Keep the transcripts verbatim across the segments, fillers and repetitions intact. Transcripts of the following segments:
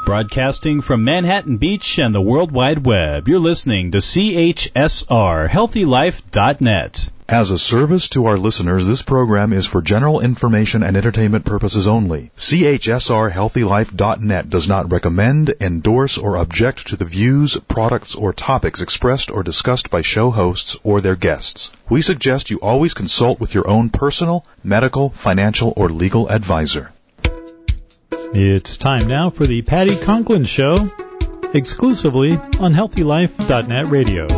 Broadcasting from Manhattan Beach and the World Wide Web, you're listening to C H S R, healthy life dot net. As a service to our listeners, this program is for general information and entertainment purposes only. C H S R healthy life dot net does not recommend, endorse, or object to the views, products, or topics expressed or discussed by show hosts or their guests. We suggest you always consult with your own personal, medical, financial, or legal advisor. It's time now for the Patty Conklin Show, exclusively on healthy life dot net radio.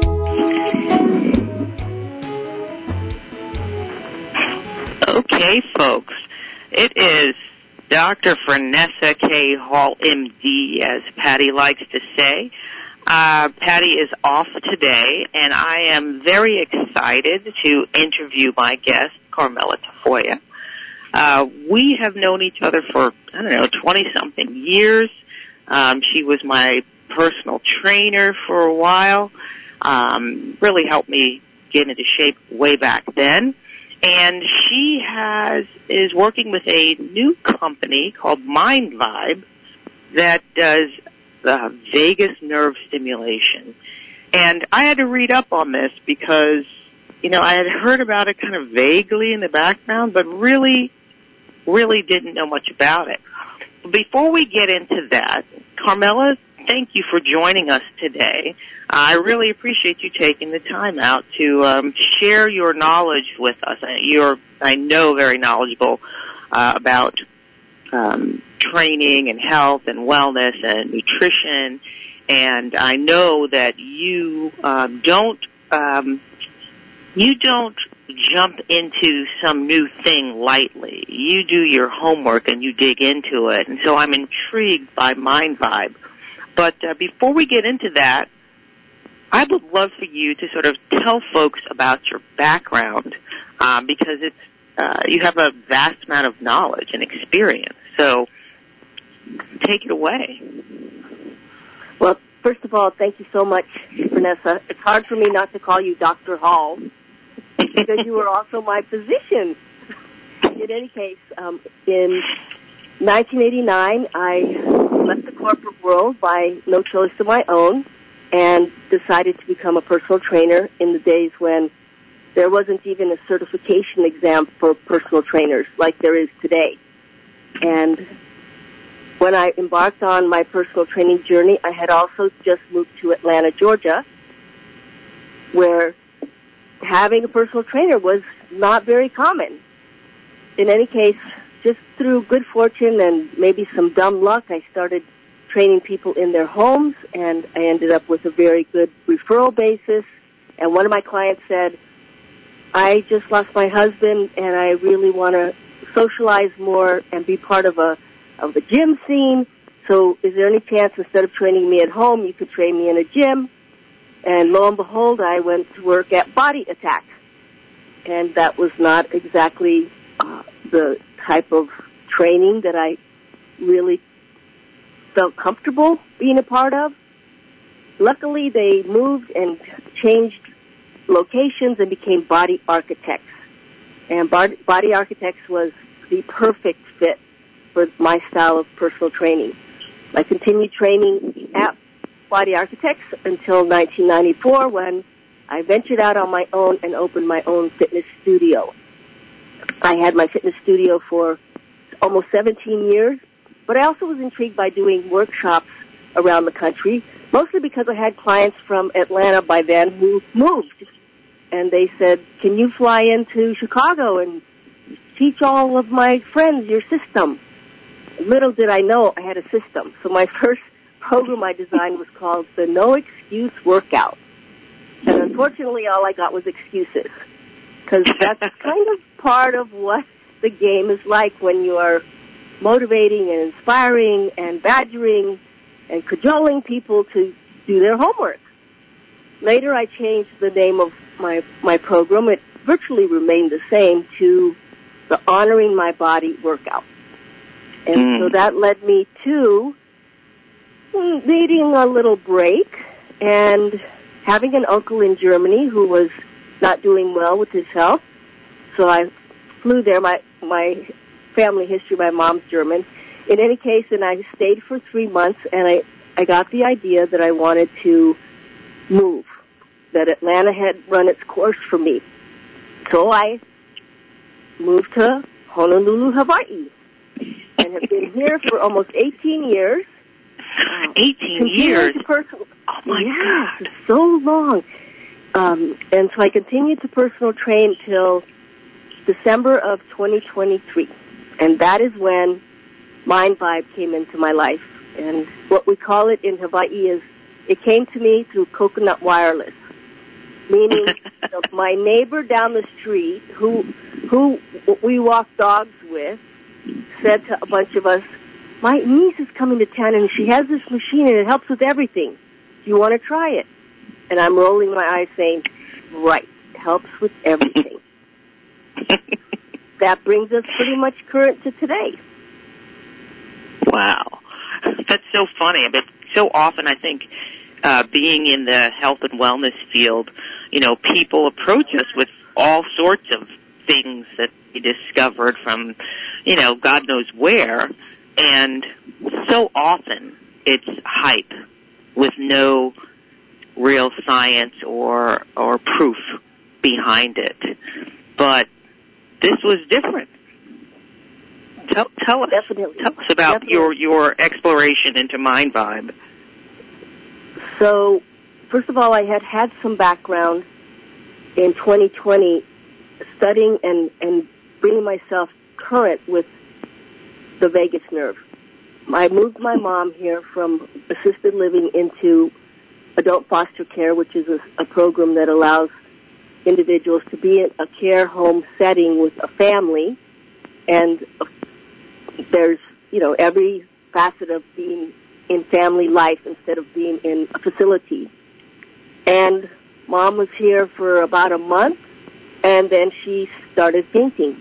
Okay, folks, it is Doctor Vanessa K. Hall, M D, as Patty likes to say. Uh, Patty is off today, and I am very excited to interview my guest, Carmela Tafoya. Uh, we have known each other for, I don't know, twenty-something years. Um, she was my personal trainer for a while, um, really helped me get into shape way back then. And she has is working with a new company called Mind Vibe that does uh, vagus nerve stimulation. And I had to read up on this because, you know, I had heard about it kind of vaguely in the background, but really, really didn't know much about it. Before we get into that, Carmela, thank you for joining us today. I really appreciate you taking the time out to um, share your knowledge with us. You're, I know, very knowledgeable uh, about um, training and health and wellness and nutrition, and I know that you um, don't um, you don't jump into some new thing lightly. You do your homework and you dig into it, and so I'm intrigued by Mind Vibe. But uh, before we get into that, I would love for you to sort of tell folks about your background, um, because it's uh, you have a vast amount of knowledge and experience. So take it away. Well, first of all, thank you so much, Vanessa. It's hard for me not to call you Doctor Hall because you were also my physician. In any case, um, in nineteen eighty-nine, I left the corporate world by no choice of my own and decided to become a personal trainer in the days when there wasn't even a certification exam for personal trainers like there is today. And when I embarked on my personal training journey, I had also just moved to Atlanta, Georgia, where having a personal trainer was not very common. In any case, just through good fortune and maybe some dumb luck, I started training people in their homes, and I ended up with a very good referral basis. And one of my clients said, I just lost my husband, and I really want to socialize more and be part of a of the gym scene. So is there any chance instead of training me at home, you could train me in a gym? And lo and behold, I went to work at Body Attack. And that was not exactly uh, the type of training that I really felt comfortable being a part of. Luckily, they moved and changed locations and became Body Architects. And Body Architects was the perfect fit for my style of personal training. I continued training at Body Architects until nineteen ninety-four when I ventured out on my own and opened my own fitness studio. I had my fitness studio for almost seventeen years, but I also was intrigued by doing workshops around the country, mostly because I had clients from Atlanta by then who moved. And they said, can you fly into Chicago and teach all of my friends your system? Little did I know I had a system. So my first program I designed was called the No Excuse Workout. And unfortunately, all I got was excuses, because that's kind of part of what the game is like when you are motivating and inspiring and badgering and cajoling people to do their homework. Later, I changed the name of my, my program. It virtually remained the same, to the Honoring My Body workout. And mm. so that led me to needing a little break and having an uncle in Germany who was not doing well with his health. So I flew there. My, my family history, my mom's German. in any case, and I stayed for three months, and I, I got the idea that I wanted to move, that Atlanta had run its course for me. So I moved to Honolulu, Hawaii, and have been here for almost eighteen years. eighteen years? Personal, oh, my yes, God. so long. Um, and so I continued to personal train till December of twenty twenty-three. And that is when Mind Vibe came into my life. And what we call it in Hawaii is, it came to me through coconut wireless. Meaning, you know, my neighbor down the street, who who we walked dogs with, said to a bunch of us, my niece is coming to town and she has this machine and it helps with everything. Do you want to try it? And I'm rolling my eyes saying, right, helps with everything. That brings us pretty much current to today. Wow. That's so funny. But so often I think uh, being in the health and wellness field, you know, people approach us with all sorts of things that they discovered from, you know, God knows where. And so often it's hype with no real science or or proof behind it. But this was different. Tell, tell us, Definitely. tell us about Definitely. your your exploration into Mind Vibe. So, first of all, I had had some background in twenty twenty studying and, and bringing myself current with the vagus nerve. I moved my mom here from assisted living into adult foster care, which is a, a program that allows individuals to be in a care home setting with a family. And there's, you know, every facet of being in family life instead of being in a facility. And Mom was here for about a month, and then she started fainting.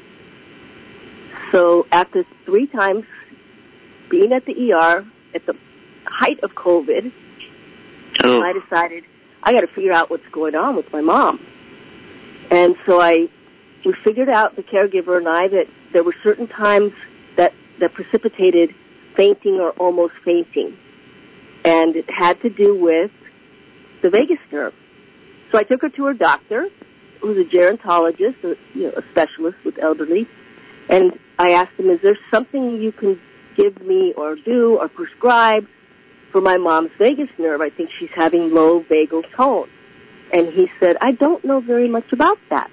So after three times being at the E R at the height of COVID, Oh. I decided I got to figure out what's going on with my mom. And so I, we figured out, the caregiver and I, that there were certain times that, that precipitated fainting or almost fainting. And it had to do with the vagus nerve. So I took her to her doctor, who's a gerontologist, a, you know, a specialist with elderly, and I asked him, is there something you can give me or do or prescribe for my mom's vagus nerve? I think she's having low vagal tone. And he said, I don't know very much about that.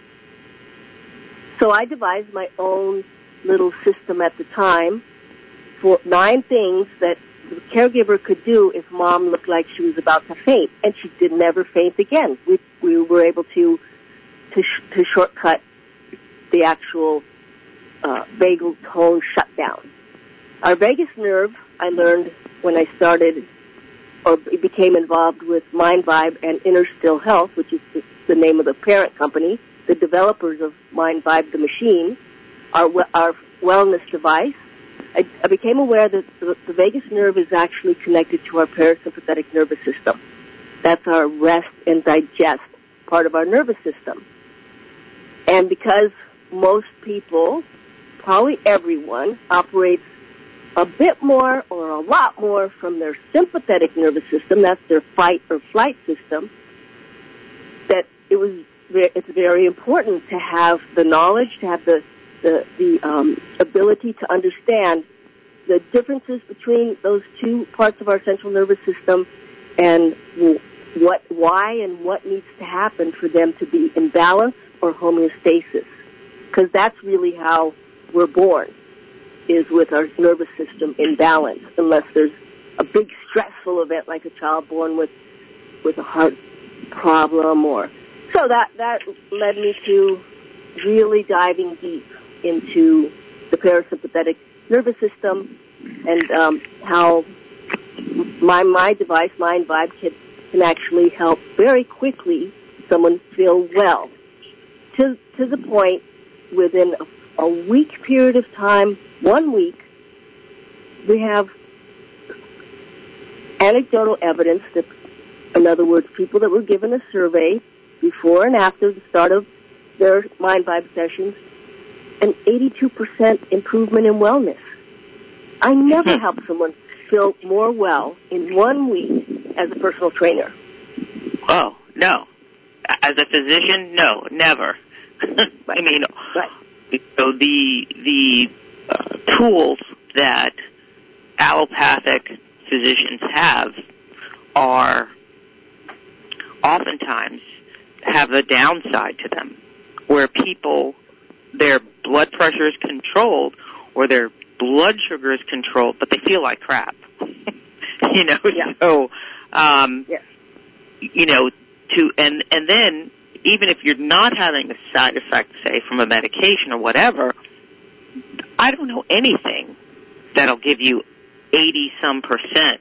So I devised my own little system at the time for nine things that the caregiver could do if Mom looked like she was about to faint, and she did never faint again. We we were able to to, sh- to shortcut the actual uh, vagal tone shutdown. Our vagus nerve, I learned when I started or became involved with Mind Vibe and Inner Still Health, which is the, the name of the parent company, the developers of Mind Vibe, the machine, our our wellness device. I, I became aware that the, the vagus nerve is actually connected to our parasympathetic nervous system. That's our rest and digest part of our nervous system. And because most people, probably everyone, operates a bit more or a lot more from their sympathetic nervous system, that's their fight or flight system, that it was it's very important to have the knowledge, to have the the, the um, ability to understand the differences between those two parts of our central nervous system and what, why and what needs to happen for them to be in balance or homeostasis. Because that's really how we're born, is with our nervous system in balance, unless there's a big stressful event like a child born with with a heart problem. Or so that that led me to really diving deep into the parasympathetic nervous system and um, how my my device, Mind Vibe, can, can actually help very quickly someone feel well, to to the point within a, a week period of time, one week, we have anecdotal evidence that, in other words, people that were given a survey before and after the start of their Mind Vibe sessions, an eighty-two percent improvement in wellness. I never Hmm. helped someone feel more well in one week as a personal trainer. Oh, no. As a physician, no, never. I mean, Right. so the the uh, tools that allopathic physicians have are oftentimes have a downside to them, where people, their blood pressure is controlled or their blood sugar is controlled, but they feel like crap. you know, Yeah. so, um, Yes. you know, to, and, and then, even if you're not having a side effect, say, from a medication or whatever, I don't know anything that'll give you eighty-some percent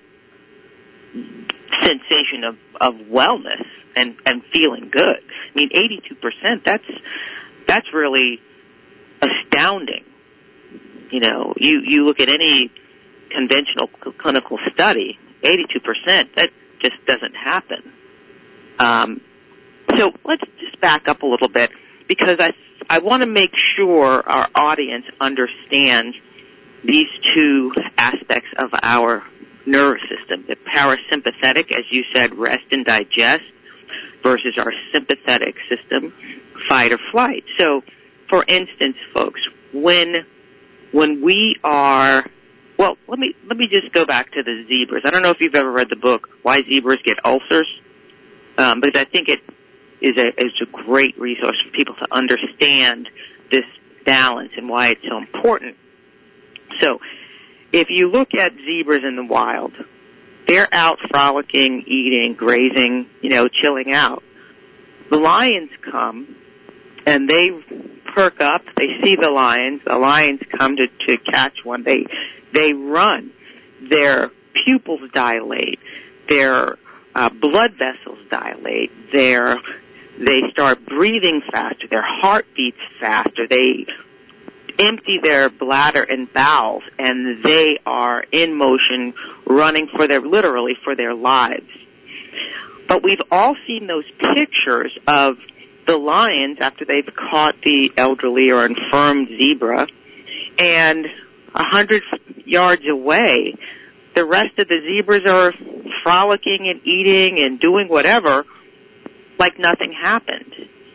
sensation of, of wellness and, and feeling good. I mean, eighty-two percent, that's, that's really astounding. You know, you, you look at any conventional cl- clinical study, eighty-two percent, that just doesn't happen. Um, so let's just back up a little bit, because I, I want to make sure our audience understands these two aspects of our nervous system, the parasympathetic, as you said, rest and digest, versus our sympathetic system, fight or flight. So, for instance, folks, when when we are, well, let me let me just go back to the zebras. I don't know if you've ever read the book Why Zebras Get Ulcers, um, because I think it is a is a great resource for people to understand this balance and why it's so important. So, if you look at zebras in the wild, they're out frolicking, eating, grazing, you know, chilling out. The lions come, and they perk up. They see the lions. The lions come to, to catch one. They they run. Their pupils dilate. Their uh, blood vessels dilate. Their they start breathing faster. Their heart beats faster. They empty their bladder and bowels, and they are in motion, running for their, literally for their lives. But we've all seen those pictures of the lions after they've caught the elderly or infirm zebra, and a hundred yards away, the rest of the zebras are frolicking and eating and doing whatever like nothing happened.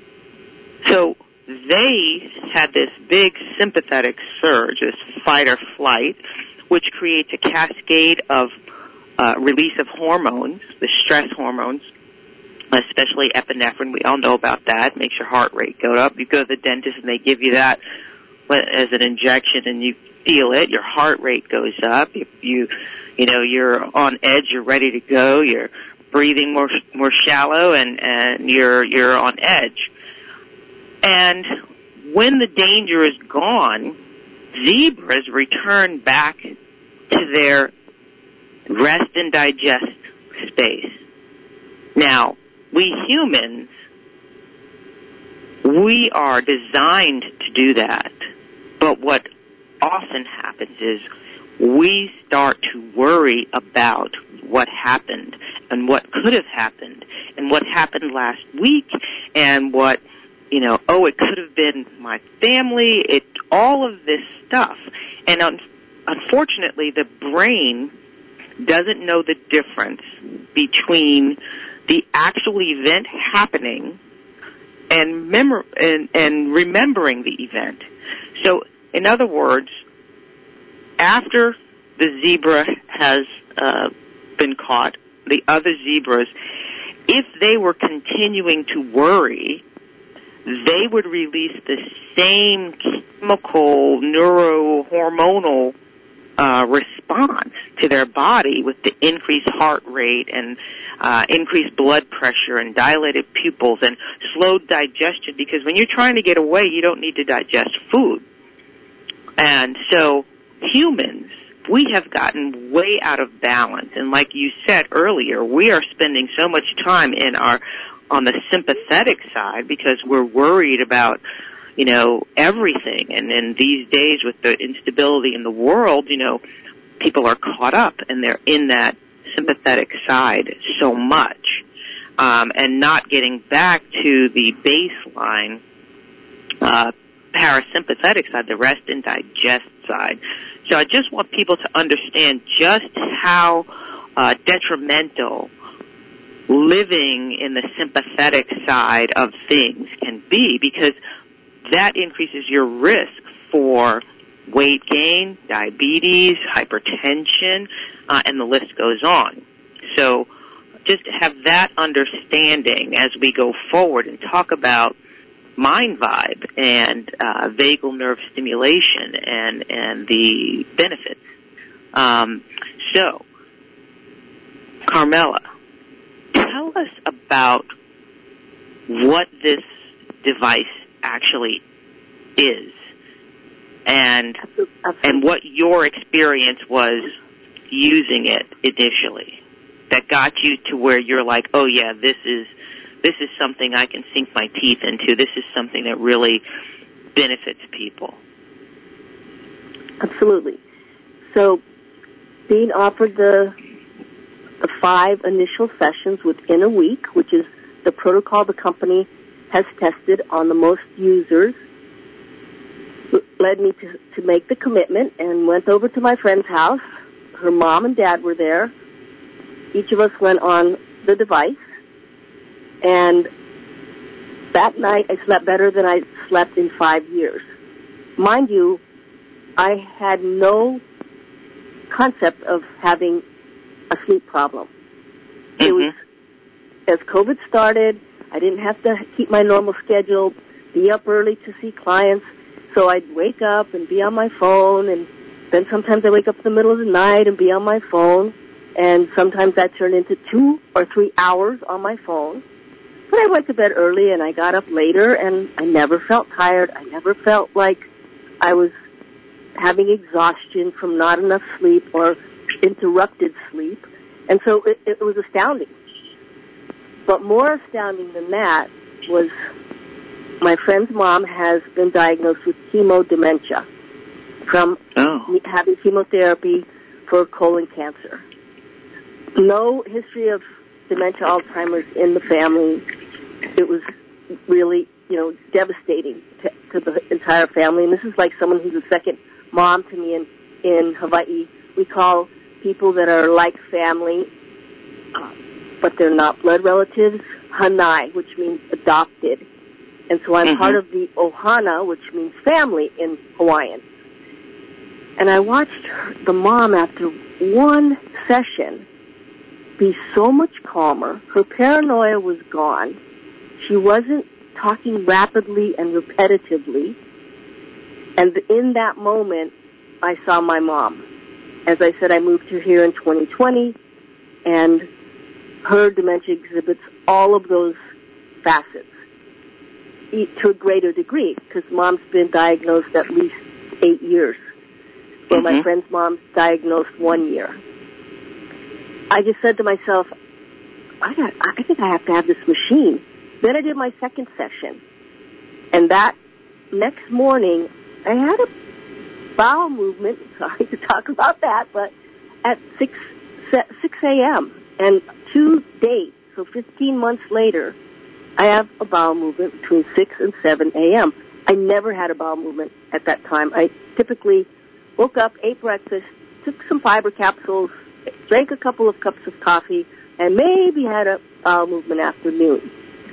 So they had this big sympathetic surge, this fight or flight, which creates a cascade of uh, release of hormones, the stress hormones, especially epinephrine. We all know about that. It makes your heart rate go up. You go to the dentist and they give you that as an injection, and you feel it. Your heart rate goes up. If you, you know, you're on edge. You're ready to go. You're breathing more more shallow, and and you're you're on edge. And when the danger is gone, zebras return back to their rest and digest space. Now, we humans, we are designed to do that. But what often happens is we start to worry about what happened and what could have happened and what happened last week and what, you know, oh, it could have been my family, it, all of this stuff. And un- unfortunately, the brain doesn't know the difference between the actual event happening and, mem- and, and remembering the event. So, in other words, after the zebra has uh, been caught, the other zebras, if they were continuing to worry, they would release the same chemical, neurohormonal uh, response to their body with the increased heart rate and uh, increased blood pressure and dilated pupils and slowed digestion, because when you're trying to get away, you don't need to digest food. And so humans, we have gotten way out of balance. And like you said earlier, we are spending so much time in our on the sympathetic side because we're worried about, you know, everything. And in these days with the instability in the world, you know, people are caught up and they're in that sympathetic side so much, um, and not getting back to the baseline uh, parasympathetic side, the rest and digest side. So I just want people to understand just how uh, detrimental living in the sympathetic side of things can be, because that increases your risk for weight gain, diabetes, hypertension, uh, and the list goes on. So just have that understanding as we go forward and talk about mind vibe and uh, vagal nerve stimulation and, and the benefits. Um, so, Carmela, tell us about what this device actually is and and what your experience was using it initially that got you to where you're like, oh yeah, this is this is something I can sink my teeth into. This is something that really benefits people. Absolutely. So being offered the the five initial sessions within a week, which is the protocol the company has tested on the most users, led me to, to make the commitment and went over to my friend's house. Her mom and dad were there. Each of us went on the device. And that night I slept better than I slept in five years. Mind you, I had no concept of having a sleep problem. Mm-hmm. It was, as COVID started, I didn't have to keep my normal schedule, be up early to see clients, so I'd wake up and be on my phone, and then sometimes I wake up in the middle of the night and be on my phone, and sometimes that turned into two or three hours on my phone. But I went to bed early and I got up later, and I never felt tired. I never felt like I was having exhaustion from not enough sleep or interrupted sleep. And so it, it was astounding. But more astounding than that was my friend's mom has been diagnosed with chemo dementia from oh. having chemotherapy for colon cancer. No history of dementia, Alzheimer's in the family. It was really, you know, devastating to, to the entire family. And this is like someone who's a second mom to me in, in Hawaii. We call people that are like family, uh, but they're not blood relatives, hanai, which means adopted. And so I'm mm-hmm. part of the ohana, which means family in Hawaiian. And I watched her, the mom, after one session, be so much calmer. Her paranoia was gone. She wasn't talking rapidly and repetitively. And in that moment, I saw my mom. As I said, I moved her here in twenty twenty, and her dementia exhibits all of those facets to a greater degree, because mom's been diagnosed at least eight years. Well, mm-hmm. my friend's mom's diagnosed one year. I just said to myself, I got, I think I have to have this machine. Then I did my second session. And that next morning, I had a bowel movement. Sorry to talk about that, but at six a.m. And to date, so fifteen months later, I have a bowel movement between six and seven a.m. I never had a bowel movement at that time. I typically woke up, ate breakfast, took some fiber capsules, drank a couple of cups of coffee, and maybe had a bowel movement after noon.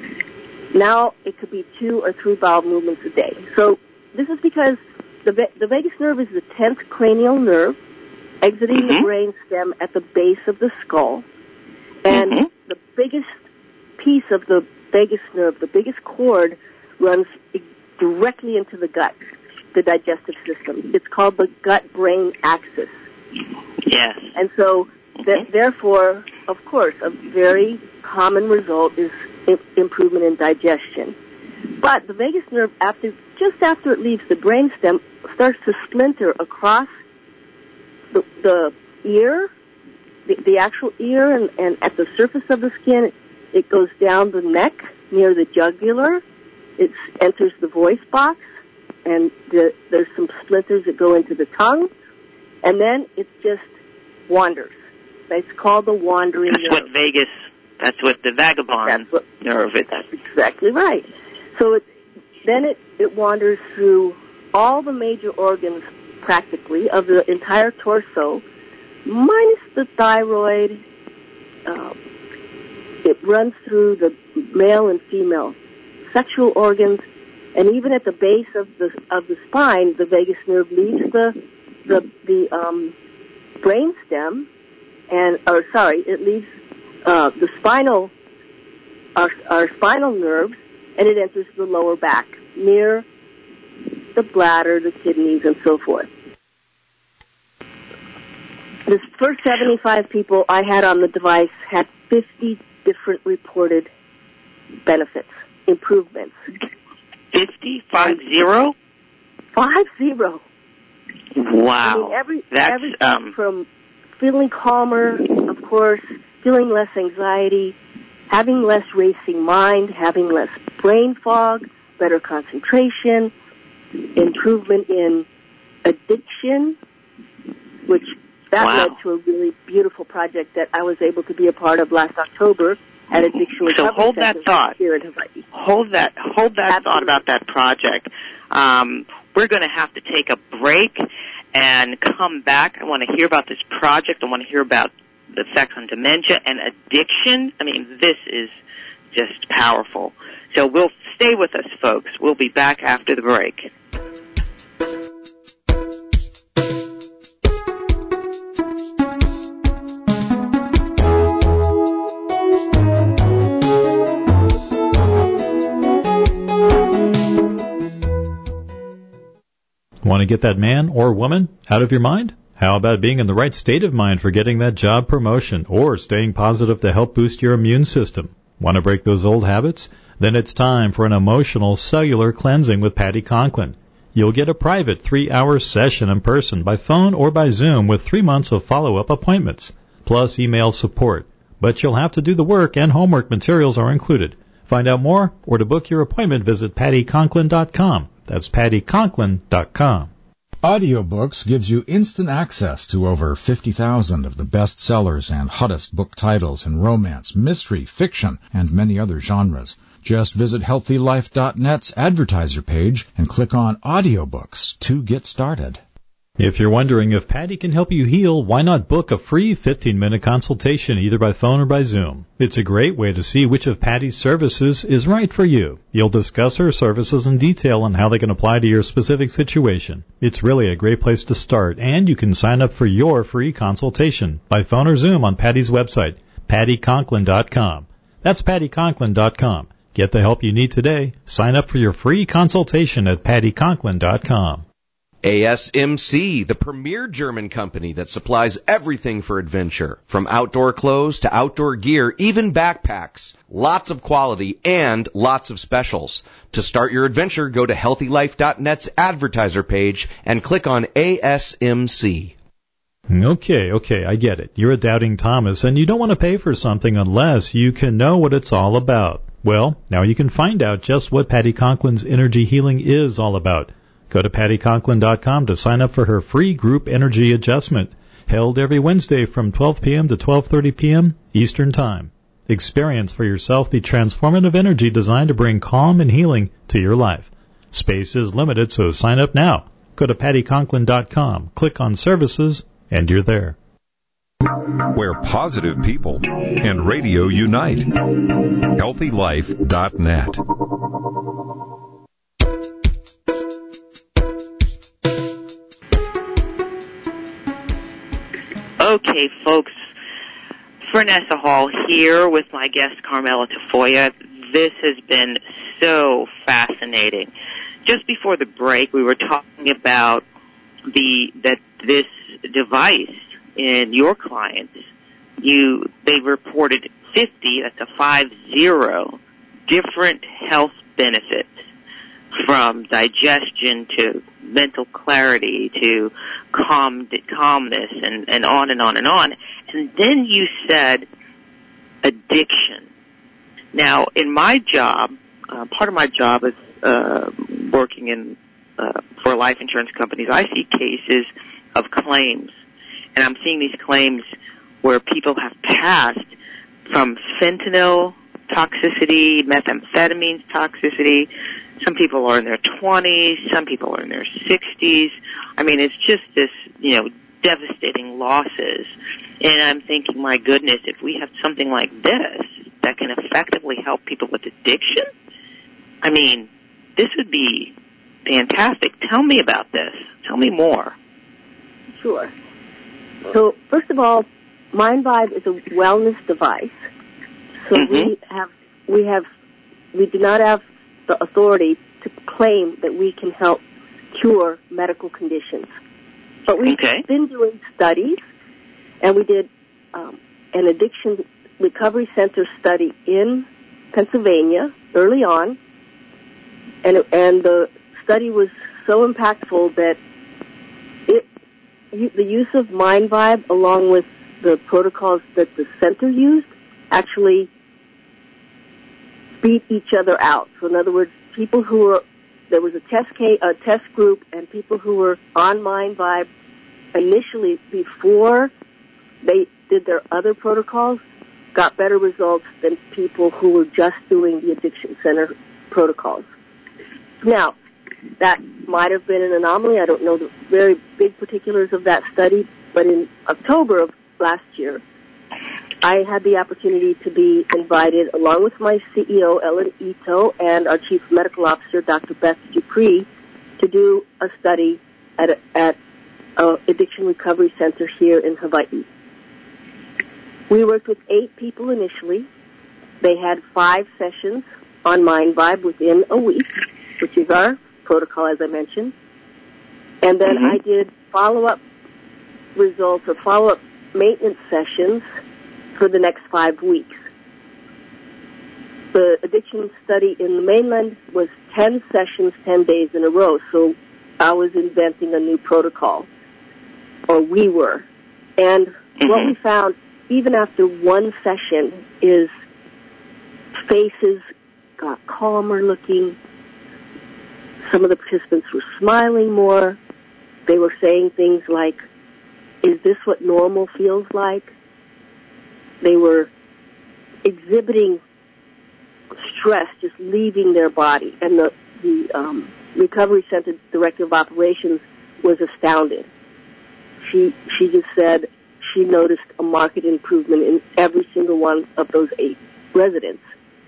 Now it could be two or three bowel movements a day. So this is because the the vagus nerve is the tenth cranial nerve, exiting mm-hmm. the brain stem at the base of the skull. And mm-hmm. the biggest piece of the vagus nerve, the biggest cord, runs directly into the gut, the digestive system. It's called the gut-brain axis. Yes. And so, th- therefore, of course, a very common result is I- improvement in digestion. But the vagus nerve, after just after it leaves the brainstem, starts to splinter across the, the ear, the, the actual ear, and, and at the surface of the skin. It, it goes down the neck near the jugular. It enters the voice box, and the, there's some splinters that go into the tongue, and then it just wanders. It's called the wandering that's nerve. What vagus, that's what the vagabond that's what, nerve is. That's exactly right. So it, then it, it wanders through all the major organs practically, of the entire torso, minus the thyroid. Uh, it runs through the male and female sexual organs, and even at the base of the of the spine, the vagus nerve leaves the the the um, brain stem, and or sorry, it leaves uh, the spinal our, our spinal nerves, and it enters the lower back near the bladder, the kidneys, and so forth. The first seventy-five people I had on the device had fifty different reported benefits, improvements. Fifty? Five zero? Five zero. Wow. I mean, every, That's, everything um... from feeling calmer, of course, feeling less anxiety, having less racing mind, having less brain fog, better concentration, improvement in addiction, which that wow. led to a really beautiful project that I was able to be a part of last October at Addiction Recovery So hold that Center thought. Here in Hawaii. Hold that. Hold that Absolutely. thought about that project. Um, we're going to have to take a break and come back. I want to hear about this project. I want to hear about the effects on dementia and addiction. I mean, this is just powerful. So we'll stay with us, folks. We'll be back after the break. Want to get that man or woman out of your mind? How about being in the right state of mind for getting that job promotion or staying positive to help boost your immune system? Want to break those old habits? Then it's time for an emotional cellular cleansing with Patty Conklin. You'll get a private three-hour session in person by phone or by Zoom with three months of follow-up appointments, plus email support. But you'll have to do the work, and homework materials are included. Find out more or to book your appointment, visit patty conklin dot com. That's patty conklin dot com. Audiobooks gives you instant access to over fifty thousand of the best sellers and hottest book titles in romance, mystery, fiction, and many other genres. Just visit healthy life dot net's advertiser page and click on Audiobooks to get started. If you're wondering if Patty can help you heal, why not book a free fifteen-minute consultation either by phone or by Zoom? It's a great way to see which of Patty's services is right for you. You'll discuss her services in detail and how they can apply to your specific situation. It's really a great place to start, and you can sign up for your free consultation by phone or Zoom on Patty's website, patty conklin dot com. That's patty conklin dot com. Get the help you need today. Sign up for your free consultation at patty conklin dot com. A S M C, the premier German company that supplies everything for adventure, from outdoor clothes to outdoor gear, even backpacks. Lots of quality and lots of specials. To start your adventure, go to healthy life dot net's advertiser page and click on A S M C. Okay, okay, I get it. You're a doubting Thomas, and you don't want to pay for something unless you can know what it's all about. Well, now you can find out just what Patty Conklin's energy healing is all about. Go to patty conklin dot com to sign up for her free group energy adjustment, held every Wednesday from twelve p.m. to twelve thirty p.m. Eastern Time. Experience for yourself the transformative energy designed to bring calm and healing to your life. Space is limited, so sign up now. Go to patty conklin dot com, click on Services, and you're there. Where positive people and radio unite. healthy life dot net. Okay, folks, Fernessa Hall here with my guest Carmela Tafoya. This has been so fascinating. Just before the break, we were talking about the that this device in your clients, you they reported fifty, that's a five zero, different health benefits, from digestion to mental clarity to calm, calmness and, and on and on and on. And then you said addiction. Now, in my job, uh, part of my job is uh, working in uh, for life insurance companies. I see cases of claims, and I'm seeing these claims where people have passed from fentanyl toxicity, methamphetamine toxicity, Some people are in their twenties. Some people are in their sixties. I mean, it's just this, you know, devastating losses. And I'm thinking, my goodness, if we have something like this that can effectively help people with addiction, I mean, this would be fantastic. Tell me about this. Tell me more. Sure. So, first of all, MindVibe is a wellness device. So mm-hmm. we have, we have, we do not have the authority to claim that we can help cure medical conditions. But we've okay. been doing studies, and we did um, an addiction recovery center study in Pennsylvania early on, and and the study was so impactful that it the use of MindVibe along with the protocols that the center used actually beat each other out. So in other words, people who were there was a test case, a test group, and people who were on MindVibe initially before they did their other protocols got better results than people who were just doing the addiction center protocols. Now, that might have been an anomaly. I don't know the very big particulars of that study, but in October of last year, I had the opportunity to be invited, along with my C E O, Ellen Ito, and our Chief Medical Officer, Doctor Beth Dupree, to do a study at a, at a addiction recovery center here in Hawaii. We worked with eight people initially. They had five sessions on MindVibe within a week, which is our protocol, as I mentioned. And then mm-hmm. I did follow-up results or follow-up maintenance sessions for the next five weeks. The addiction study in the mainland was ten sessions, ten days in a row, so I was inventing a new protocol, or we were. And mm-hmm. what we found, even after one session, is faces got calmer looking. Some of the participants were smiling more. They were saying things like, "Is this what normal feels like?" They were exhibiting stress just leaving their body. And the, the um, Recovery Center Director of Operations was astounded. She she just said she noticed a marked improvement in every single one of those eight residents.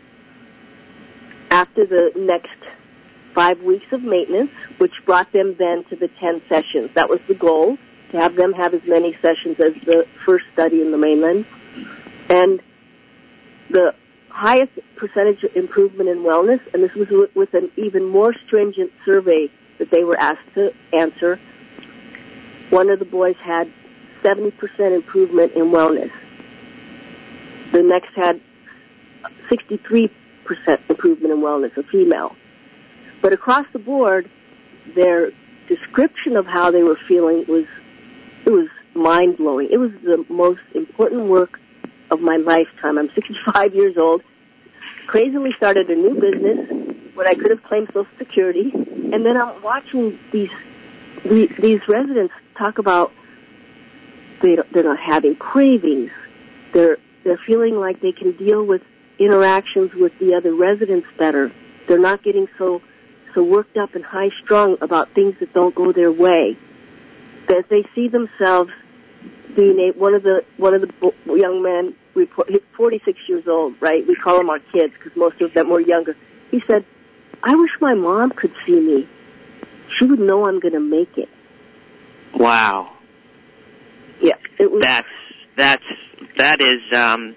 After the next five weeks of maintenance, which brought them then to the ten sessions. That was the goal, to have them have as many sessions as the first study in the mainland. And the highest percentage improvement in wellness, and this was with an even more stringent survey that they were asked to answer. One of the boys had seventy percent improvement in wellness. The next had sixty-three percent improvement in wellness, a female. But across the board, their description of how they were feeling was, it was mind-blowing. It was the most important work of my lifetime. I'm sixty-five years old, crazily started a new business when I could have claimed Social Security, and then I'm watching these these residents talk about they, they're not having cravings. They're they're feeling like they can deal with interactions with the other residents better. They're not getting so so worked up and high-strung about things that don't go their way. That they see themselves being a, one of the one of the young men, forty-six years old, right? We call them our kids because most of them were younger. He said, "I wish my mom could see me. She would know I'm going to make it." Wow. Yeah, it was. That's that's that is um,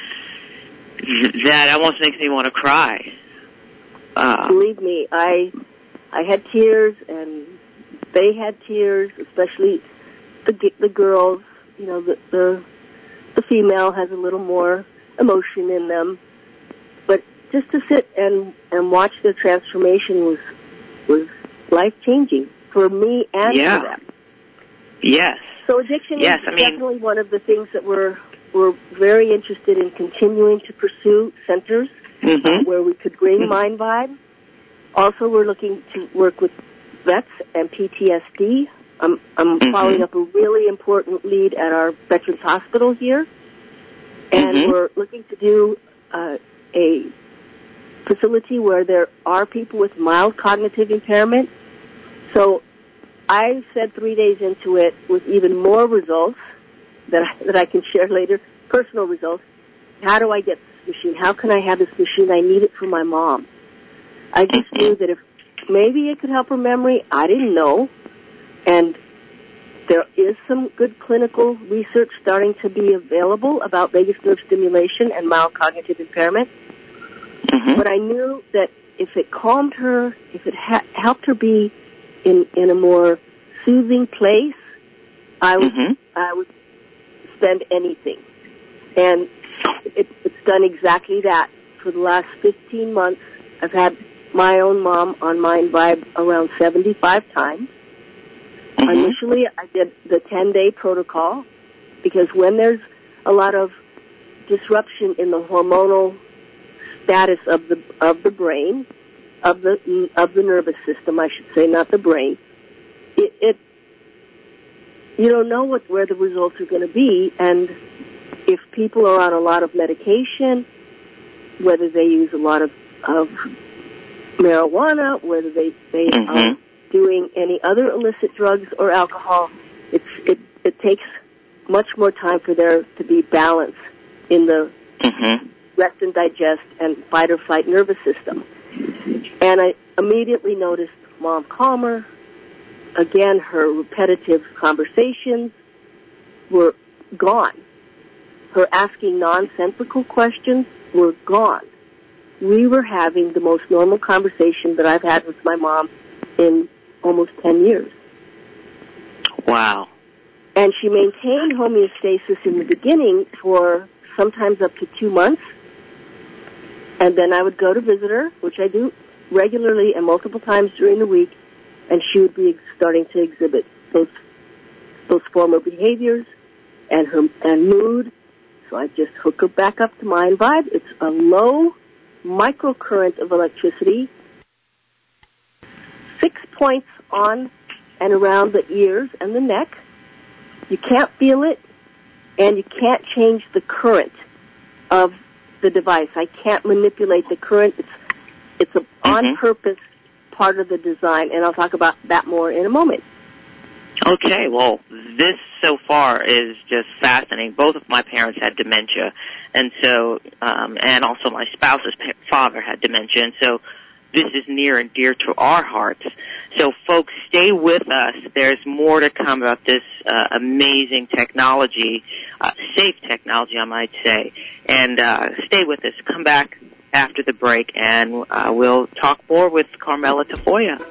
that almost makes me want to cry. Uh, Believe me, I I had tears, and they had tears, especially the the girls. You know, the the, the female has a little more emotion in them, but just to sit and and watch their transformation was was life changing for me and yeah. for them. Yes. So addiction yes, is I mean, definitely one of the things that we're we're very interested in continuing to pursue centers mm-hmm. uh, where we could bring mm-hmm. MindVibe. Also, we're looking to work with vets and P T S D. I'm, I'm mm-hmm. following up a really important lead at our Veterans Hospital here, and mm-hmm. we're looking to do uh, a facility where there are people with mild cognitive impairment. So I said three days into it with even more results that I, that I can share later, personal results. How do I get this machine? How can I have this machine? I need it for my mom. I just knew that if maybe it could help her memory, I didn't know. And there is some good clinical research starting to be available about vagus nerve stimulation and mild cognitive impairment. Mm-hmm. But I knew that if it calmed her, if it ha- helped her be in, in a more soothing place, I would, mm-hmm. I would spend anything. And it, it's done exactly that. For the last fifteen months, I've had my own mom on Mind Vibe around seventy-five times. Mm-hmm. Initially, I did the ten-day protocol because when there's a lot of disruption in the hormonal status of the of the brain, of the of the nervous system, I should say, not the brain, it, it you don't know what where the results are going to be, and if people are on a lot of medication, whether they use a lot of, of marijuana, whether they, they mm-hmm. are doing any other illicit drugs or alcohol, it's, it, it takes much more time for there to be balance in the mm-hmm. rest and digest and fight or flight nervous system. And I immediately noticed Mom calmer. Again, her repetitive conversations were gone. Her asking nonsensical questions were gone. We were having the most normal conversation that I've had with my mom in almost ten years. Wow. And she maintained homeostasis in the beginning for sometimes up to two months. And then I would go to visit her, which I do regularly and multiple times during the week, and she would be starting to exhibit those those former behaviors and her and mood. So I just hook her back up to Mind Vibe. It's a low microcurrent of electricity, six points on and around the ears and the neck. You can't feel it, and you can't change the current of the device. I can't manipulate the current. It's it's an mm-hmm. on-purpose part of the design, and I'll talk about that more in a moment. Okay, well, this so far is just fascinating. Both of my parents had dementia, and so, um, and also my spouse's pa- father had dementia, and so this is near and dear to our hearts. So, folks, stay with us. There's more to come about this uh, amazing technology, uh, safe technology, I might say. And uh, stay with us. Come back after the break, and uh, we'll talk more with Carmela Tafoya.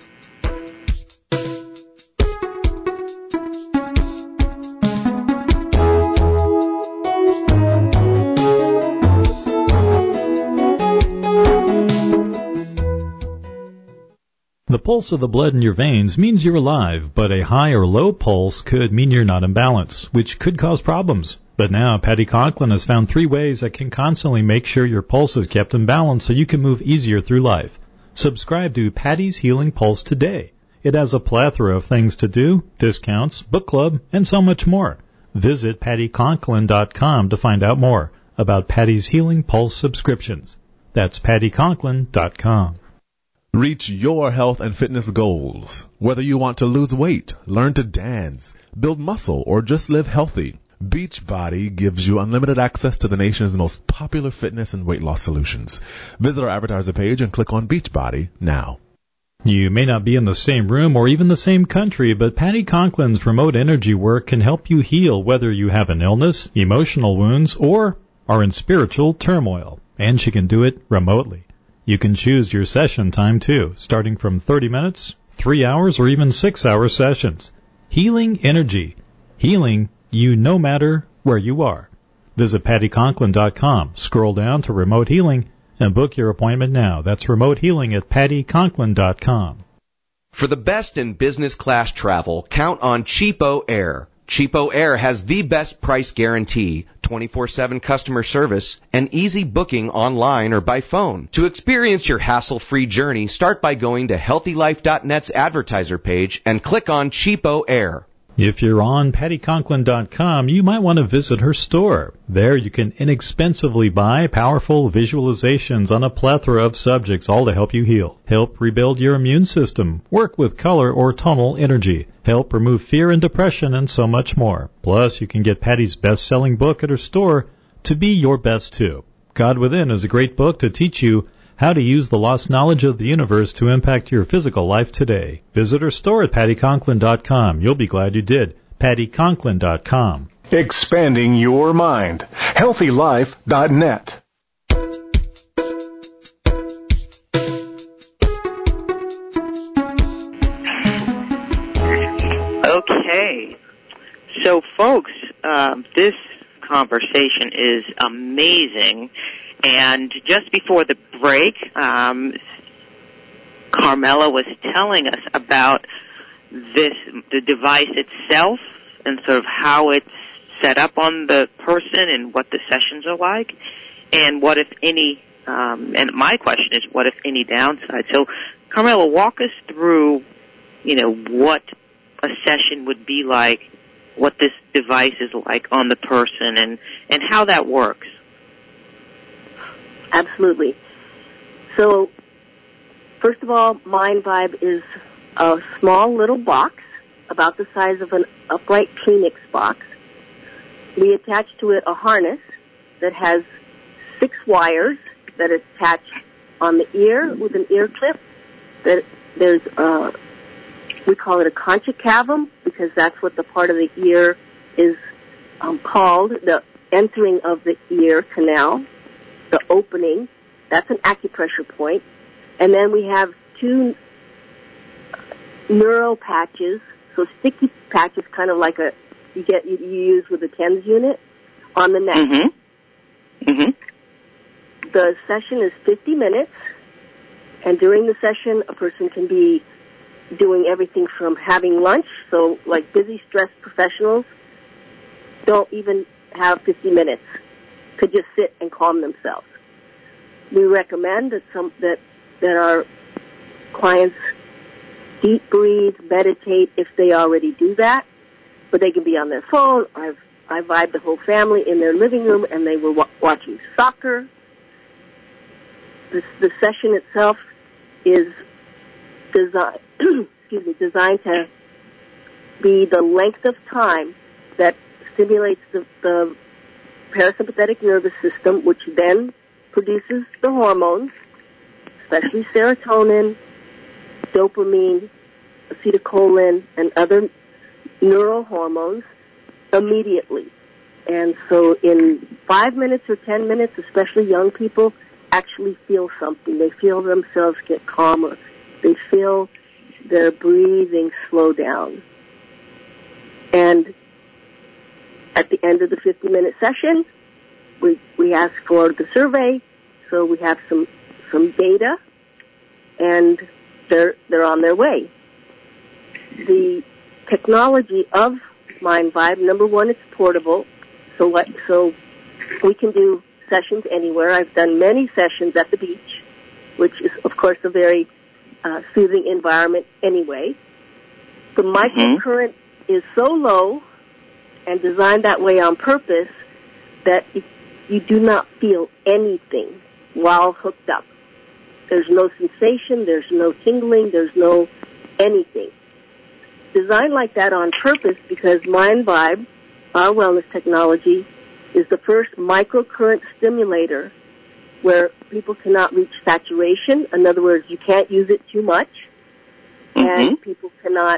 The pulse of the blood in your veins means you're alive, but a high or low pulse could mean you're not in balance, which could cause problems. But now, Patty Conklin has found three ways that can constantly make sure your pulse is kept in balance so you can move easier through life. Subscribe to Patty's Healing Pulse today. It has a plethora of things to do, discounts, book club, and so much more. Visit patty conklin dot com to find out more about Patty's Healing Pulse subscriptions. That's patty conklin dot com. Reach your health and fitness goals. Whether you want to lose weight, learn to dance, build muscle, or just live healthy, Beachbody gives you unlimited access to the nation's most popular fitness and weight loss solutions. Visit our advertiser page and click on Beachbody now. You may not be in the same room or even the same country, but Patty Conklin's remote energy work can help you heal whether you have an illness, emotional wounds, or are in spiritual turmoil. And she can do it remotely. You can choose your session time, too, starting from thirty minutes, three hours, or even six-hour sessions. Healing energy. Healing you no matter where you are. Visit patty conklin dot com, scroll down to Remote Healing, and book your appointment now. That's Remote Healing at patty conklin dot com. For the best in business class travel, count on Cheapo Air. Cheapo Air has the best price guarantee, twenty-four seven customer service, and easy booking online or by phone. To experience your hassle-free journey, start by going to healthy life dot net's advertiser page and click on Cheapo Air. If you're on Patty Conklin dot com, you might want to visit her store. There you can inexpensively buy powerful visualizations on a plethora of subjects, all to help you heal, help rebuild your immune system, work with color or tonal energy, help remove fear and depression, and so much more. Plus, you can get Patty's best-selling book at her store, To Be Your Best Too. God Within is a great book to teach you how to use the lost knowledge of the universe to impact your physical life today. Visit her store at Patty Conklin dot com. You'll be glad you did. Patty Conklin dot com. Expanding your mind. Healthy Life dot net. Okay. So, folks, uh, this conversation is amazing. And just before the break, um, Carmela was telling us about this, the device itself, and sort of how it's set up on the person and what the sessions are like, and what, if any, um, and my question is, what, if any, downside? So, Carmela, walk us through, you know, what a session would be like, what this device is like on the person, and, and how that works. Absolutely. So, first of all, Mind Vibe is a small little box about the size of an upright Kleenex box. We attach to it a harness that has six wires that attach on the ear with an ear clip. That there's uh we call it a conchicavum because that's what the part of the ear is um, called, the entering of the ear canal, the opening. That's an acupressure point. And then we have two neuro patches, so sticky patches, kind of like a you get you, you use with a TENS unit on the neck. Mm-hmm. Mm-hmm. The session is fifty minutes, and during the session, a person can be doing everything from having lunch, so like busy, stressed professionals don't even have fifty minutes to just sit and calm themselves. We recommend that some that that our clients deep breathe, meditate if they already do that, but they can be on their phone. I've I vibe the whole family in their living room, and they were wa- watching soccer. The, the session itself is designed, excuse me, designed to be the length of time that stimulates the, the parasympathetic nervous system, which then produces the hormones, especially serotonin, dopamine, acetylcholine, and other neurohormones immediately. And so in five minutes or ten minutes, especially young people actually feel something. They feel themselves get calmer. They feel their breathing slow down. And at the end of the fifty-minute session, we we ask for the survey, so we have some some data, and they're they're on their way. The technology of Mind Vibe, number one, it's portable, so what so we can do sessions anywhere. I've done many sessions at the beach, which is of course a very uh, soothing environment anyway. The microcurrent mm-hmm. is so low and designed that way on purpose that it, you do not feel anything while hooked up. There's no sensation, there's no tingling, there's no anything. Designed like that on purpose because Mind Vibe, our wellness technology, is the first microcurrent stimulator where people cannot reach saturation. In other words, you can't use it too much, mm-hmm. and people cannot,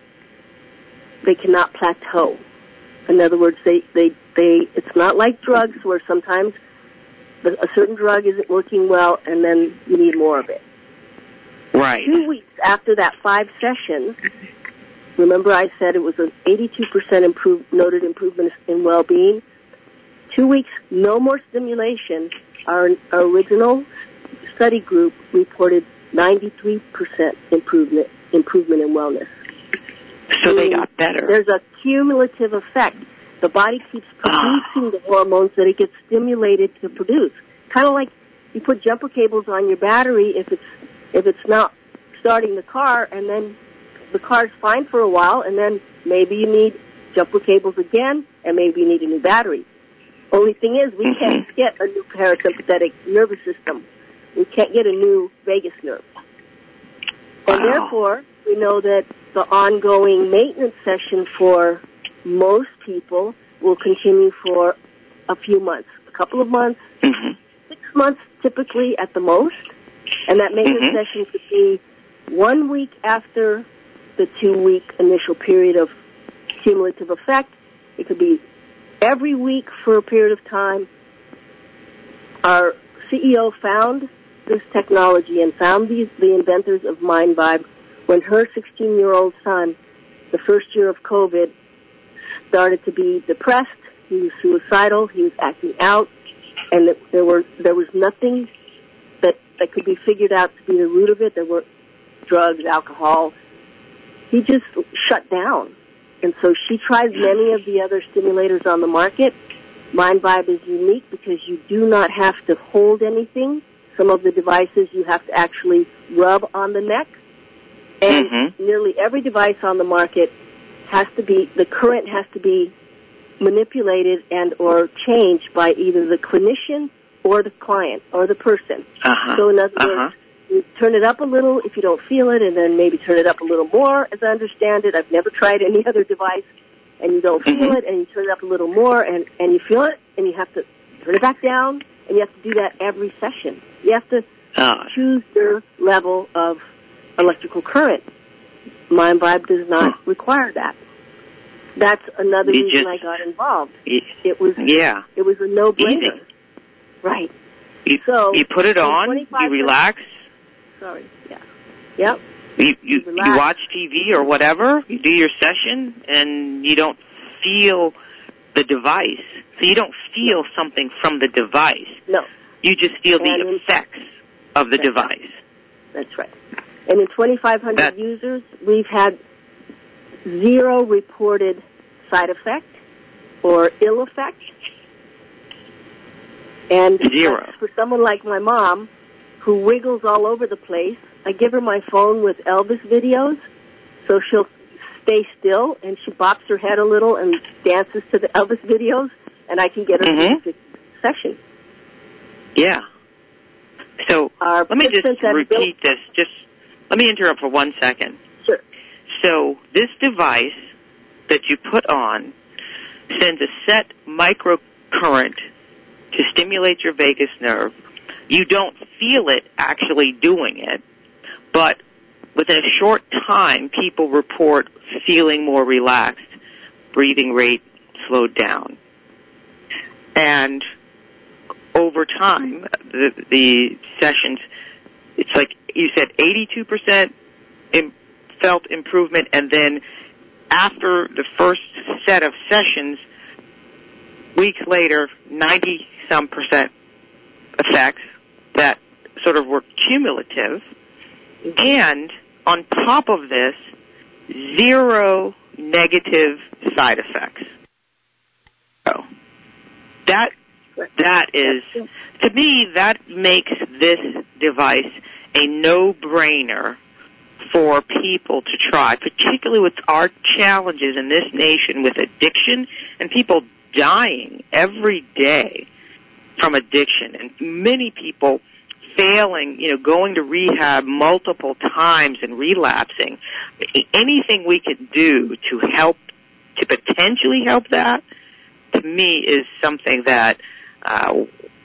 they cannot plateau. In other words, they, they, they, it's not like drugs where sometimes a certain drug isn't working well and then you need more of it. Right. Two weeks after that five sessions, remember I said it was an eighty-two percent improve, noted improvement in well-being. Two weeks, no more stimulation. Our, our original study group reported ninety-three percent improvement, improvement in wellness. So they got better. There's a cumulative effect. The body keeps producing the hormones that it gets stimulated to produce. Kind of like you put jumper cables on your battery if it's if it's not starting the car, and then the car's fine for a while, and then Maybe you need jumper cables again, and maybe you need a new battery. Only thing is, we mm-hmm. can't get a new parasympathetic nervous system. We can't get a new vagus nerve. And wow. therefore, we know that the ongoing maintenance session for most people will continue for a few months, a couple of months, mm-hmm. six months typically at the most. And that maintenance mm-hmm. session could be one week after the two-week initial period of cumulative effect. It could be every week for a period of time. Our C E O found this technology and found these, the inventors of MindVibe when her sixteen-year-old son, the first year of COVID, started to be depressed. He was suicidal. He was acting out, and there were there was nothing that that could be figured out to be the root of it. There were drugs, alcohol. He just shut down, and so she tried many of the other stimulators on the market. MindVibe is unique because you do not have to hold anything. Some of the devices you have to actually rub on the neck. And mm-hmm. nearly every device on the market has to be, the current has to be manipulated and or changed by either the clinician or the client or the person. Uh-huh. So in other uh-huh. words, you turn it up a little if you don't feel it, and then maybe turn it up a little more, as I understand it. I've never tried any other device, and you don't feel mm-hmm. it, and you turn it up a little more, and, and you feel it, and you have to turn it back down, and you have to do that every session. You have to uh. choose your level of electrical current. MindVibe does not hmm. require that. That's another you reason just, I got involved. You, it was yeah. It was a no-brainer. Easy. Right. You, so you put it on, you relax. Sorry, yeah. Yep. You, you, you, you watch T V or whatever, you do your session, and you don't feel the device. So you don't feel something from the device. No. You just feel and the effects of the device. Right. That's right. And in twenty-five hundred that, users, we've had zero reported side effect or ill effect. And zero. For someone like my mom, who wiggles all over the place, I give her my phone with Elvis videos, so she'll stay still, and she bops her head a little and dances to the Elvis videos, and I can get her mm-hmm. to the session. Yeah. So Our let me just repeat built- this. Just let me interrupt for one second. Sure. So this device that you put on sends a set microcurrent to stimulate your vagus nerve. You don't feel it actually doing it, but within a short time, people report feeling more relaxed, breathing rate slowed down. And over time, the, the sessions, it's like you said, eighty-two percent im- felt improvement, and then after the first set of sessions, weeks later, ninety-some percent effects that sort of were cumulative. And on top of this, zero negative side effects. So that that is, to me, that makes this device a no-brainer for people to try, particularly with our challenges in this nation with addiction and people dying every day from addiction, and many people failing, you know, going to rehab multiple times and relapsing. Anything we can do to help, to potentially help that, to me, is something that uh,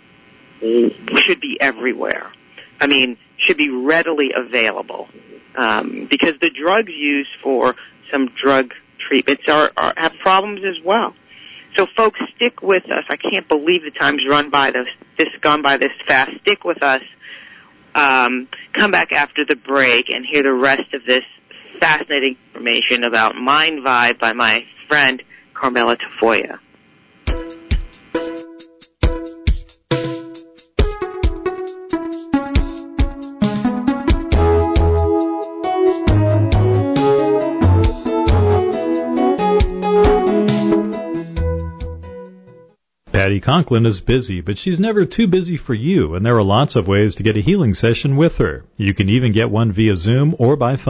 should be everywhere. I mean, should be readily available, um, because the drugs used for some drug treatments are, are have problems as well. So, folks, stick with us. I can't believe the time's run by this, this gone by this fast. Stick with us. Um, come back after the break and hear the rest of this fascinating information about MindVibe by my friend Carmela Tafoya. Patty Conklin is busy, but she's never too busy for you, and there are lots of ways to get a healing session with her. You can even get one via Zoom or by phone.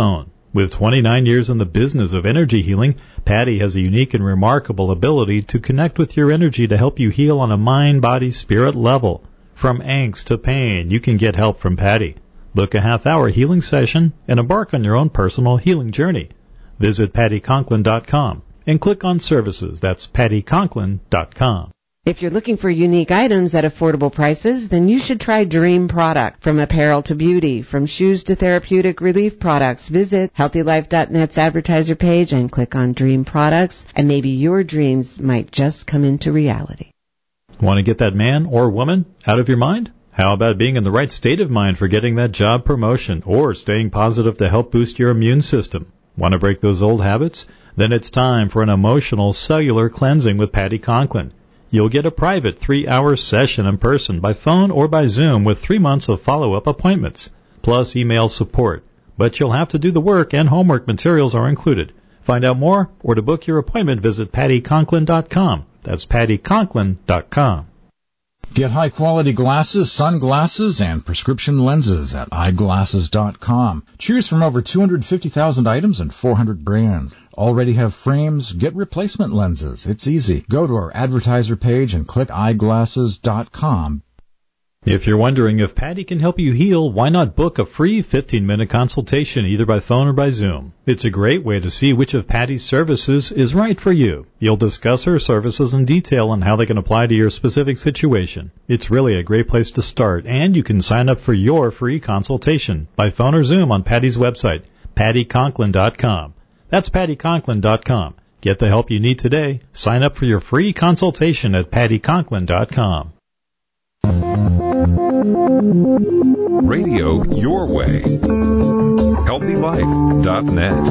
With twenty-nine years in the business of energy healing, Patty has a unique and remarkable ability to connect with your energy to help you heal on a mind, body, spirit level. From angst to pain, you can get help from Patty. Book a half-hour healing session and embark on your own personal healing journey. Visit patty conklin dot com and click on Services. That's patty conklin dot com. If you're looking for unique items at affordable prices, then you should try Dream Product. From apparel to beauty, from shoes to therapeutic relief products, visit healthy life dot net's advertiser page and click on Dream Products, and maybe your dreams might just come into reality. Want to get that man or woman out of your mind? How about being in the right state of mind for getting that job promotion or staying positive to help boost your immune system? Want to break those old habits? Then it's time for an emotional cellular cleansing with Patty Conklin. You'll get a private three-hour session in person, by phone, or by Zoom with three months of follow-up appointments, plus email support. But you'll have to do the work, and homework materials are included. Find out more or to book your appointment, visit patty conklin dot com. That's patty conklin dot com. Get high-quality glasses, sunglasses, and prescription lenses at eyeglasses dot com. Choose from over two hundred fifty thousand items and four hundred brands. Already have frames? Get replacement lenses. It's easy. Go to our advertiser page and click eyeglasses dot com. If you're wondering if Patty can help you heal, why not book a free fifteen-minute consultation either by phone or by Zoom? It's a great way to see which of Patty's services is right for you. You'll discuss her services in detail and how they can apply to your specific situation. It's really a great place to start, and you can sign up for your free consultation by phone or Zoom on Patty's website, patty conklin dot com. That's patty conklin dot com. Get the help you need today. Sign up for your free consultation at patty conklin dot com. Radio your way. healthy life dot net.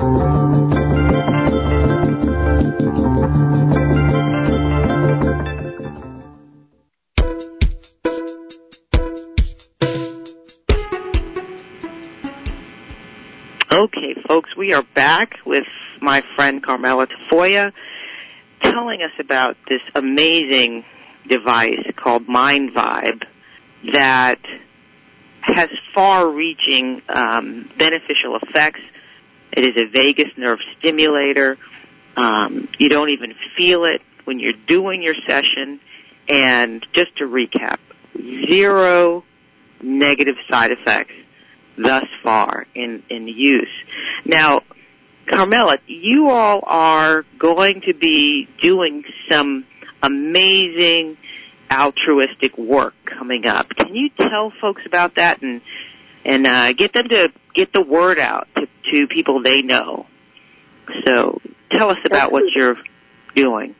Okay, folks, we are back with my friend Carmela Tafoya telling us about this amazing device called Mind Vibe that has far-reaching um, beneficial effects. It is a vagus nerve stimulator. Um, you don't even feel it when you're doing your session. And just to recap, zero negative side effects thus far in, in use. Now, Carmela, you all are going to be doing some amazing altruistic work coming up. Can you tell folks about that and and uh, get them to get the word out to, to people they know? So tell us about what you're doing.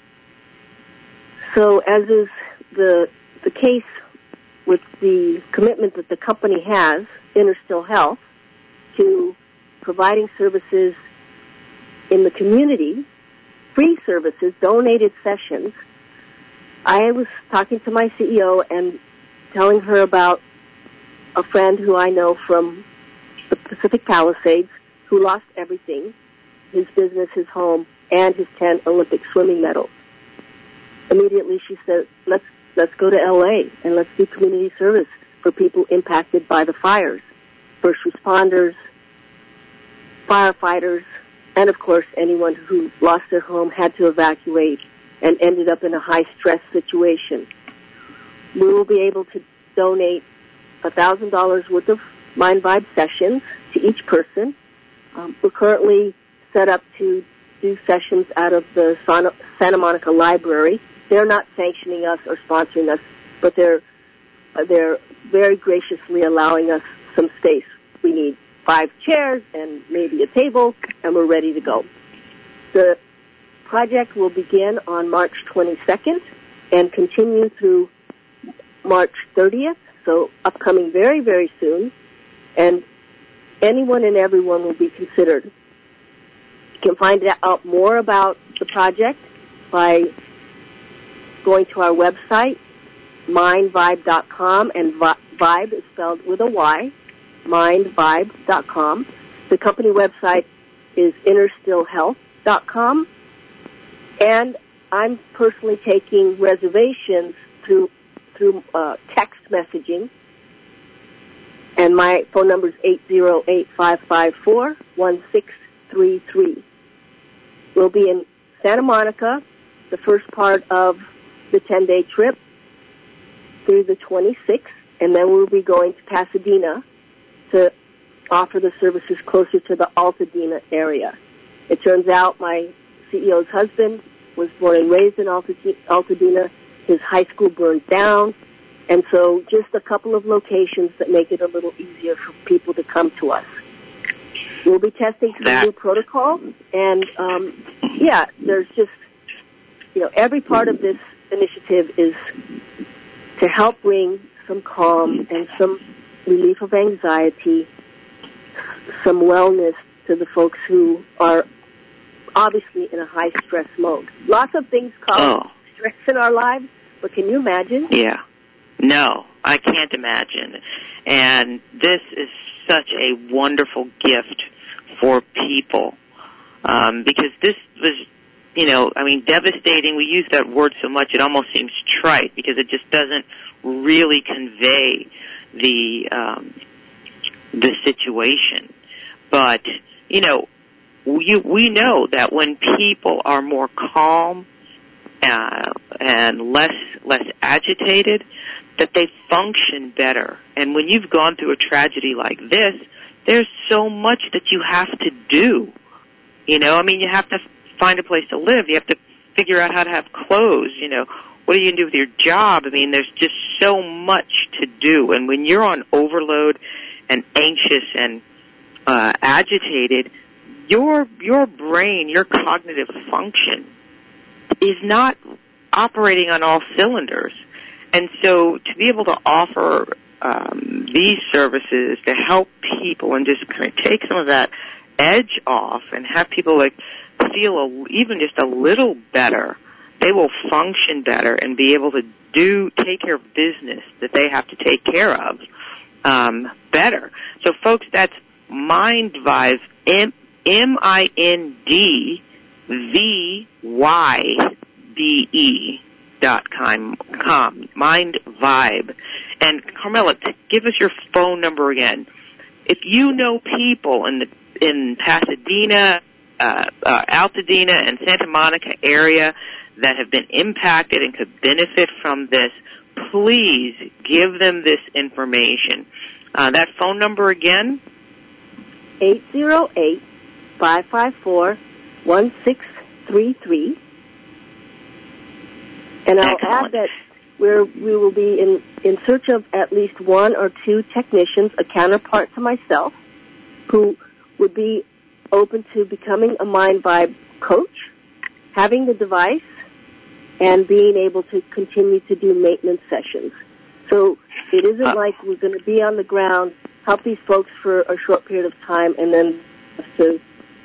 So as is the the case with the commitment that the company has, Inner Still Health, to providing services in the community, free services, donated sessions, I was talking to my C E O and telling her about a friend who I know from the Pacific Palisades who lost everything, his business, his home, and his ten Olympic swimming medals. Immediately she said, let's let's go to L A and let's do community service for people impacted by the fires, first responders, firefighters, and of course anyone who lost their home, had to evacuate, and ended up in a high-stress situation. We will be able to donate one thousand dollars worth of Mind Vibe sessions to each person. Um, we're currently set up to do sessions out of the Santa Monica Library. They're not sanctioning us or sponsoring us, but they're they're very graciously allowing us some space. We need five chairs and maybe a table, and we're ready to go. The project will begin on March twenty-second and continue through March thirtieth, so upcoming very, very soon, and anyone and everyone will be considered. You can find out more about the project by going to our website, mind vibe dot com, and Vibe is spelled with a Y, mind vibe dot com. The company website is inner still health dot com. And I'm personally taking reservations through through uh, text messaging. And my phone number is eight zero eight, five five four, one six three three. We'll be in Santa Monica, the first part of the ten-day trip, through the twenty-sixth, and then we'll be going to Pasadena to offer the services closer to the Altadena area. It turns out my C E O's husband was born and raised in Altadena. His high school burned down, and so just a couple of locations that make it a little easier for people to come to us. We'll be testing some new protocols, and um, yeah, there's just, you know, every part of this initiative is to help bring some calm and some relief of anxiety, some wellness to the folks who are obviously in a high stress mode. Lots of things cause oh. stress in our lives, but can you imagine? Yeah. No, I can't imagine. And this is such a wonderful gift for people, um, because this was, you know, I mean, devastating. We use that word so much it almost seems trite because it just doesn't really convey the um, the situation. But, you know, we, we know that when people are more calm uh, and less less agitated, that they function better. And when you've gone through a tragedy like this, there's so much that you have to do. You know, I mean, you have to find a place to live. You have to figure out how to have clothes. You know, what are you going to do with your job? I mean, there's just so much to do. And when you're on overload and anxious and uh, agitated, your your brain, your cognitive function is not operating on all cylinders. And so to be able to offer um, these services to help people and just kind of take some of that edge off and have people like feel a, even just a little better, they will function better and be able to do take care of business that they have to take care of um, better. So, folks, that's MindVibe, M I N D V Y B E dot com, MindVibe. And Carmela, give us your phone number again. If you know people in the in Pasadena, uh, uh, Altadena, and Santa Monica area that have been impacted and could benefit from this, please give them this information. Uh, that phone number again? eight zero eight, five five four, one six three three. And I'll Excellent. add that we're, we will be in, in search of at least one or two technicians, a counterpart to myself, who would be open to becoming a MindVibe coach, having the device, and being able to continue to do maintenance sessions. So it isn't uh, like we're going to be on the ground, help these folks for a short period of time, and then to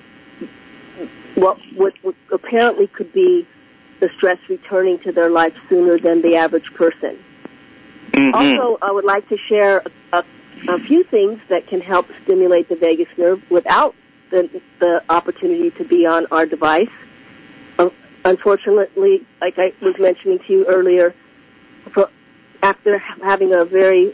what, what, what apparently could be the stress returning to their life sooner than the average person. Mm-hmm. Also, I would like to share a, a, a few things that can help stimulate the vagus nerve without the, the opportunity to be on our device. Uh, unfortunately, like I was mentioning to you earlier, for, after having a very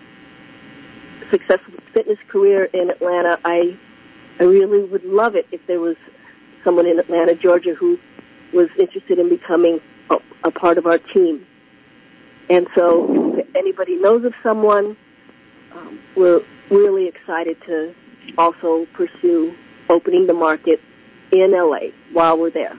successful fitness career in Atlanta, I I really would love it if there was someone in Atlanta, Georgia, who was interested in becoming a, a part of our team. And so if anybody knows of someone, um, we're really excited to also pursue opening the market in L A while we're there.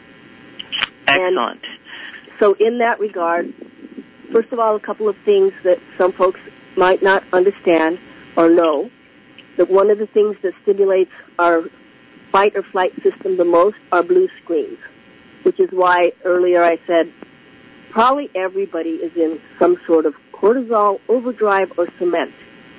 Excellent. And so in that regard, first of all, a couple of things that some folks might not understand or know, that one of the things that stimulates our fight or flight system the most are blue screens, which is why earlier I said probably everybody is in some sort of cortisol overdrive or cement,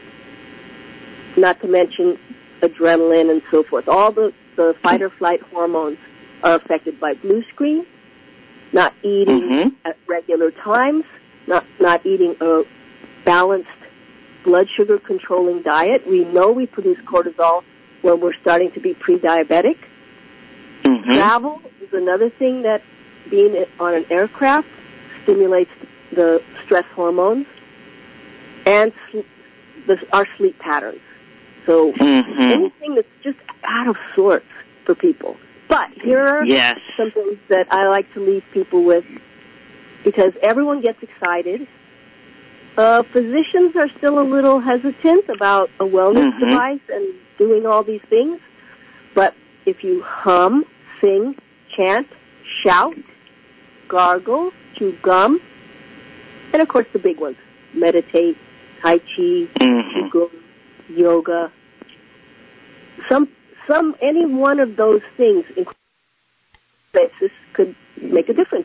not to mention adrenaline and so forth. All the, the fight or flight hormones are affected by blue screen, not eating mm-hmm. at regular times, not, not eating a balanced blood sugar controlling diet. We know we produce cortisol when we're starting to be pre-diabetic. Mm-hmm. Travel is another thing that being on an aircraft stimulates the stress hormones. And the, our sleep patterns. So mm-hmm. anything that's just out of sorts for people. But here are yes. some things that I like to leave people with, because everyone gets excited. Uh, physicians are still a little hesitant about a wellness mm-hmm. device and doing all these things. But if you hum, sing, chant, shout, gargle, chew gum, and of course the big ones, meditate, tai chi, mm-hmm. qigong, yoga, some, some, any one of those things this could make a difference.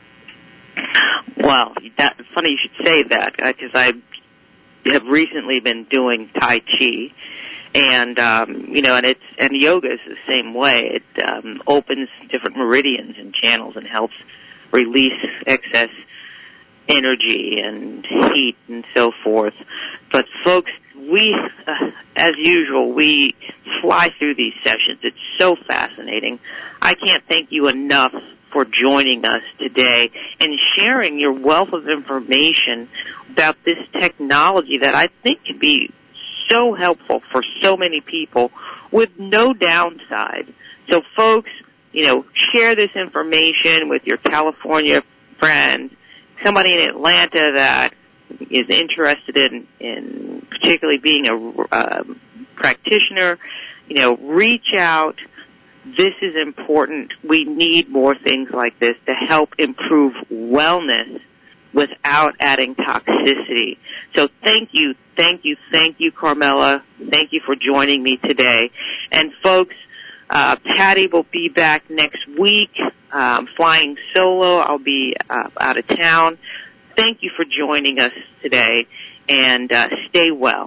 Well, that, funny you should say that, because uh, I have recently been doing Tai Chi, and um, you know, and it's and yoga is the same way. It um, opens different meridians and channels and helps release excess energy and heat and so forth. But folks, we, uh, as usual, we fly through these sessions. It's so fascinating. I can't thank you enough for joining us today and sharing your wealth of information about this technology that I think can be so helpful for so many people with no downside. So folks, you know, share this information with your California friends, somebody in Atlanta that is interested in, in particularly being a uh, practitioner, you know, reach out. This is important. We need more things like this to help improve wellness without adding toxicity. So thank you, thank you, thank you, Carmela. Thank you for joining me today. And folks, uh, Patty will be back next week. Um, flying solo. I'll be uh, out of town. Thank you for joining us today, and uh, stay well.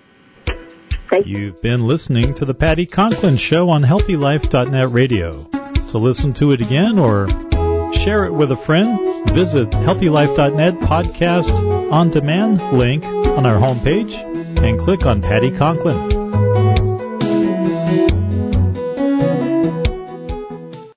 You've been listening to the Patty Conklin Show on healthy life dot net radio. To listen to it again or share it with a friend, visit healthy life dot net podcast on demand link on our homepage and click on Patty Conklin.